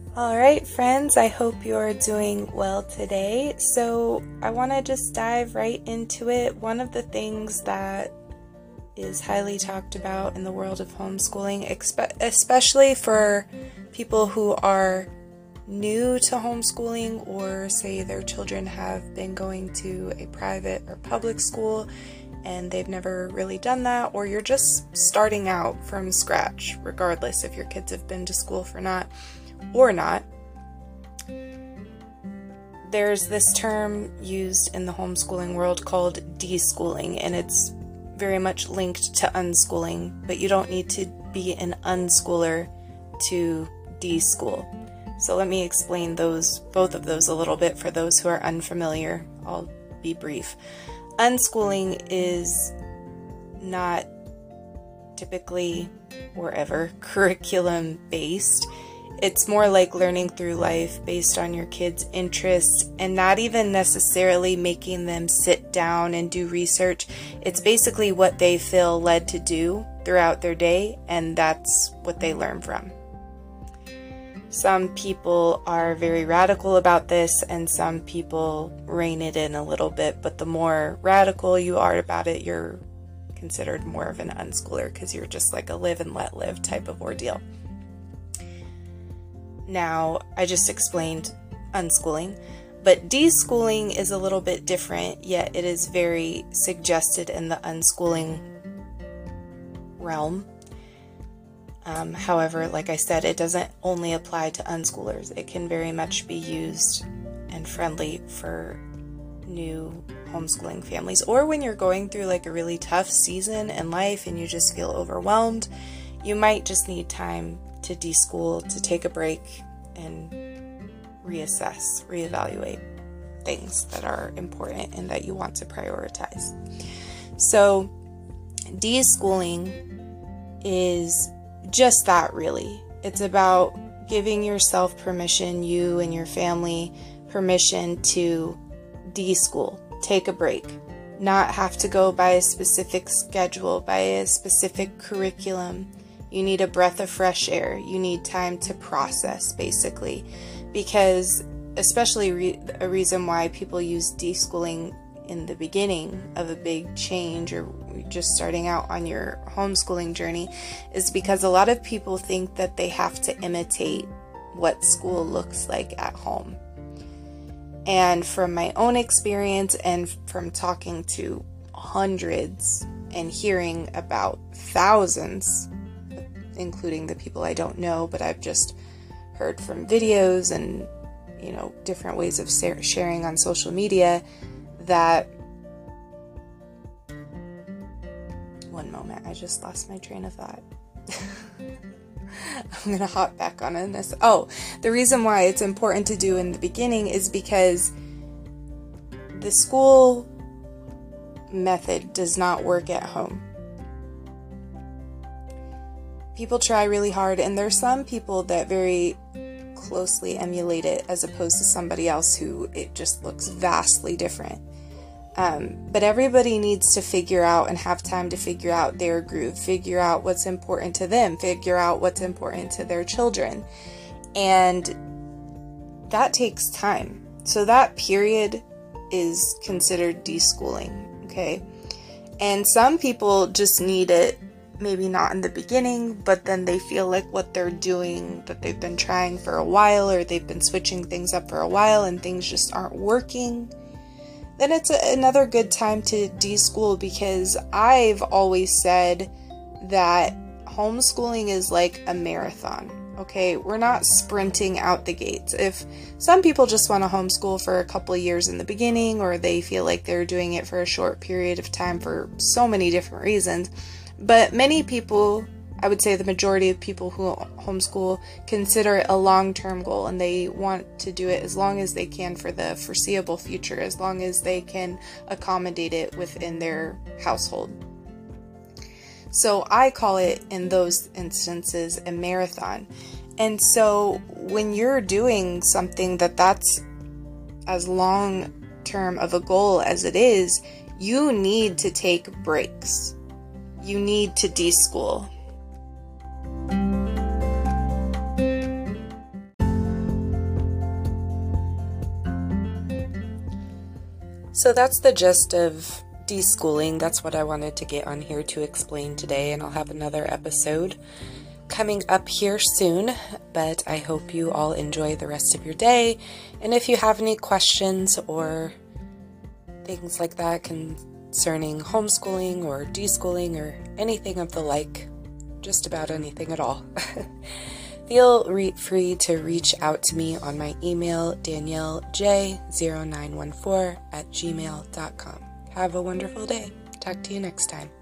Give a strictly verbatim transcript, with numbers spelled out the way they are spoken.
All right, friends, I hope you're doing well today. So, I want to just dive right into it. One of the things that is highly talked about in the world of homeschooling, especially for people who are new to homeschooling or say their children have been going to a private or public school and they've never really done that, or you're just starting out from scratch, regardless if your kids have been to school for not or not. There's this term used in the homeschooling world called deschooling, and it's very much linked to unschooling, but you don't need to be an unschooler to deschool. So let me explain those, both of those a little bit for those who are unfamiliar. I'll be brief. Unschooling is not typically or ever curriculum based. It's more like learning through life based on your kids' interests and not even necessarily making them sit down and do research. It's basically what they feel led to do throughout their day, and that's what they learn from. Some people are very radical about this, and some people rein it in a little bit, but the more radical you are about it, you're considered more of an unschooler because you're just like a live and let live type of ordeal. Now, I just explained unschooling, but deschooling is a little bit different, yet it is very suggested in the unschooling realm. Um, however, like I said, it doesn't only apply to unschoolers. It can very much be used and friendly for new homeschooling families, or when you're going through like a really tough season in life and you just feel overwhelmed. You might just need time to deschool, to take a break and reassess, reevaluate things that are important and that you want to prioritize. So deschooling is just that, really. It's about giving yourself permission, you and your family permission to deschool, take a break, not have to go by a specific schedule, by a specific curriculum. You need a breath of fresh air. You need time to process, basically, because especially re- a reason why people use deschooling in the beginning of a big change or just starting out on your homeschooling journey is because a lot of people think that they have to imitate what school looks like at home. And from my own experience and from talking to hundreds and hearing about thousands, including the people I don't know, but I've just heard from videos and, you know, different ways of sharing on social media, that one moment, I just lost my train of thought. I'm gonna hop back on in this. Oh, the reason why it's important to do in the beginning is because the school method does not work at home. People try really hard, and there's some people that very closely emulate it as opposed to somebody else who it just looks vastly different. Um, but everybody needs to figure out and have time to figure out their groove, figure out what's important to them, figure out what's important to their children. And that takes time. So that period is considered deschooling, okay? And some people just need it, maybe not in the beginning, but then they feel like what they're doing, that they've been trying for a while, or they've been switching things up for a while and things just aren't working, then it's a, another good time to deschool, because I've always said that homeschooling is like a marathon, okay? We're not sprinting out the gates. If some people just want to homeschool for a couple of years in the beginning, or they feel like they're doing it for a short period of time for so many different reasons, but many people, I would say the majority of people who homeschool, consider it a long-term goal, and they want to do it as long as they can for the foreseeable future, as long as they can accommodate it within their household. So I call it, in those instances, a marathon. And so when you're doing something that that's as long-term of a goal as it is, you need to take breaks. You need to deschool. So that's the gist of deschooling. That's what I wanted to get on here to explain today, and I'll have another episode coming up here soon, but I hope you all enjoy the rest of your day. And if you have any questions or things like that concerning homeschooling or deschooling or anything of the like, just about anything at all, feel re- free to reach out to me on my email, danielle j zero nine one four at gmail dot com. Have a wonderful day. Talk to you next time.